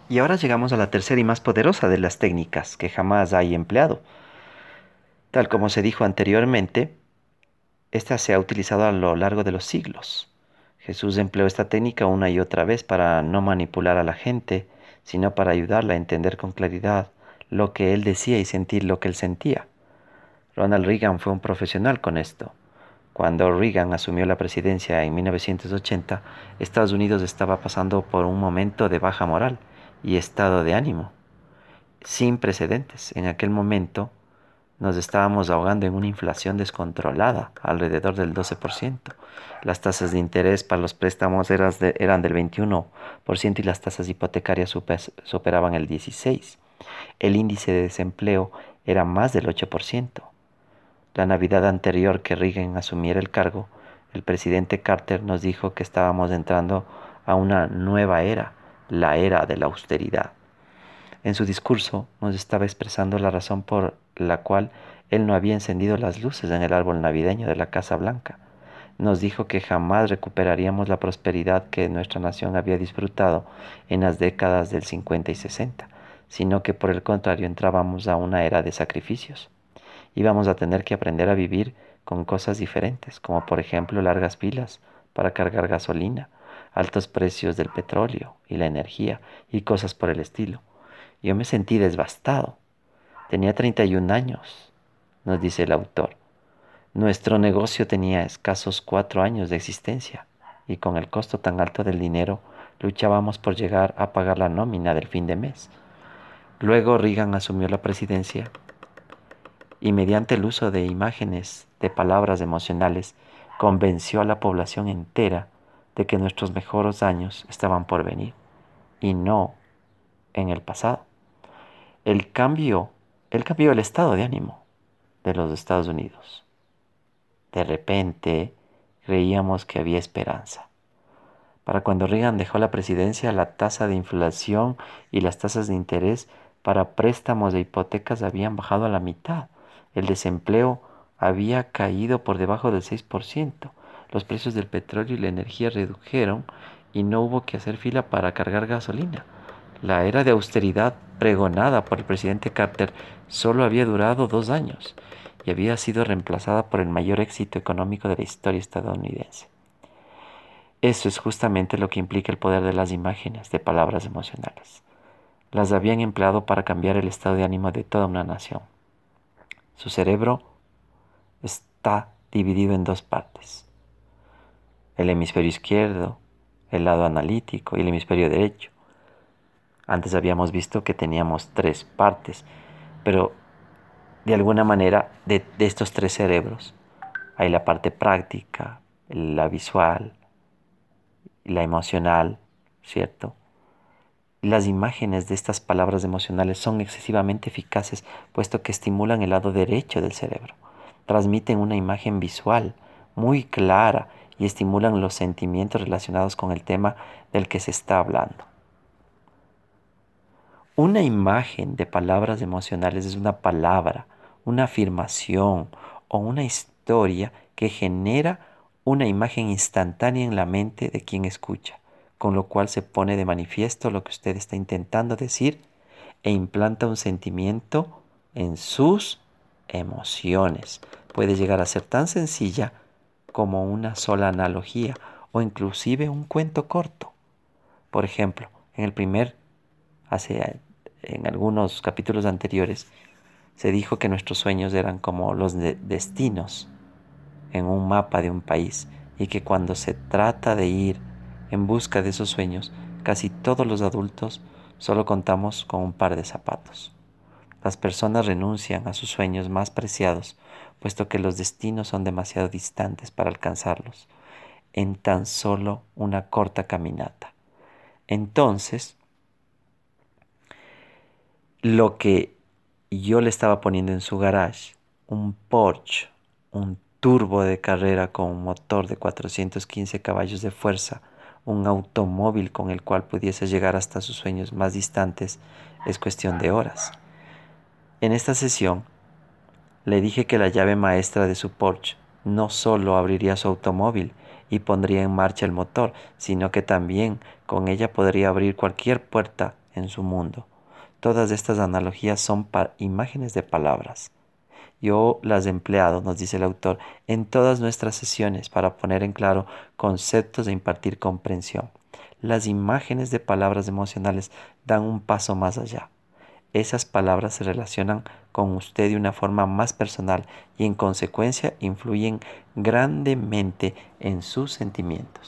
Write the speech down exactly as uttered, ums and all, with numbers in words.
Y ahora llegamos a la tercera y más poderosa de las técnicas que jamás hay empleado. Tal como se dijo anteriormente, esta se ha utilizado a lo largo de los siglos. Jesús empleó esta técnica una y otra vez para no manipular a la gente, sino para ayudarla a entender con claridad lo que él decía y sentir lo que él sentía. Ronald Reagan fue un profesional con esto. Cuando Reagan asumió la presidencia en mil novecientos ochenta, Estados Unidos estaba pasando por un momento de baja moral y estado de ánimo sin precedentes. En aquel momento nos estábamos ahogando en una inflación descontrolada, alrededor del doce por ciento. Las tasas de interés para los préstamos eras de- eran del veintiuno por ciento y las tasas hipotecarias super- superaban el dieciséis por ciento. El índice de desempleo era más del ocho por ciento. La Navidad anterior que Reagan asumiera el cargo, el presidente Carter nos dijo que estábamos entrando a una nueva era, la era de la austeridad. En su discurso nos estaba expresando la razón por la cual él no había encendido las luces en el árbol navideño de la Casa Blanca. Nos dijo que jamás recuperaríamos la prosperidad que nuestra nación había disfrutado en las décadas del cincuenta y sesenta, sino que por el contrario entrábamos a una era de sacrificios. Íbamos a tener que aprender a vivir con cosas diferentes, como por ejemplo largas filas para cargar gasolina, altos precios del petróleo y la energía y cosas por el estilo. Yo me sentí devastado. Tenía treinta y un años, nos dice el autor. Nuestro negocio tenía escasos cuatro años de existencia y con el costo tan alto del dinero luchábamos por llegar a pagar la nómina del fin de mes. Luego Reagan asumió la presidencia y mediante el uso de imágenes, de palabras emocionales, convenció a la población entera de que nuestros mejores años estaban por venir y no en el pasado. El cambio, él cambió el estado de ánimo de los Estados Unidos. De repente creíamos que había esperanza. Para cuando Reagan dejó la presidencia, la tasa de inflación y las tasas de interés para préstamos de hipotecas habían bajado a la mitad. El desempleo había caído por debajo del seis por ciento. Los precios del petróleo y la energía redujeron y no hubo que hacer fila para cargar gasolina. La era de austeridad pregonada por el presidente Carter solo había durado dos años y había sido reemplazada por el mayor éxito económico de la historia estadounidense. Eso es justamente lo que implica el poder de las imágenes, de palabras emocionales. Las habían empleado para cambiar el estado de ánimo de toda una nación. Su cerebro está dividido en dos partes: el hemisferio izquierdo, el lado analítico, y el hemisferio derecho. Antes habíamos visto que teníamos tres partes, pero de alguna manera de, de estos tres cerebros hay la parte práctica, la visual, la emocional, ¿cierto? Las imágenes de estas palabras emocionales son excesivamente eficaces, puesto que estimulan el lado derecho del cerebro. Transmiten una imagen visual muy clara y estimulan los sentimientos relacionados con el tema del que se está hablando. Una imagen de palabras emocionales es una palabra, una afirmación o una historia que genera una imagen instantánea en la mente de quien escucha, con lo cual se pone de manifiesto lo que usted está intentando decir e implanta un sentimiento en sus emociones. Puede llegar a ser tan sencilla como una sola analogía o inclusive un cuento corto. Por ejemplo, en el primer, hace, en algunos capítulos anteriores, se dijo que nuestros sueños eran como los de destinos en un mapa de un país y que cuando se trata de ir en busca de esos sueños, casi todos los adultos solo contamos con un par de zapatos. Las personas renuncian a sus sueños más preciados, puesto que los destinos son demasiado distantes para alcanzarlos en tan solo una corta caminata. Entonces, lo que yo le estaba poniendo en su garage, un Porsche, un turbo de carrera con un motor de cuatrocientos quince caballos de fuerza, un automóvil con el cual pudiese llegar hasta sus sueños más distantes, es cuestión de horas. En esta sesión le dije que la llave maestra de su Porsche no solo abriría su automóvil y pondría en marcha el motor, sino que también con ella podría abrir cualquier puerta en su mundo. Todas estas analogías son pa- imágenes de palabras. Yo las he empleado, nos dice el autor, en todas nuestras sesiones para poner en claro conceptos e impartir comprensión. Las imágenes de palabras emocionales dan un paso más allá. Esas palabras se relacionan con usted de una forma más personal y en consecuencia influyen grandemente en sus sentimientos.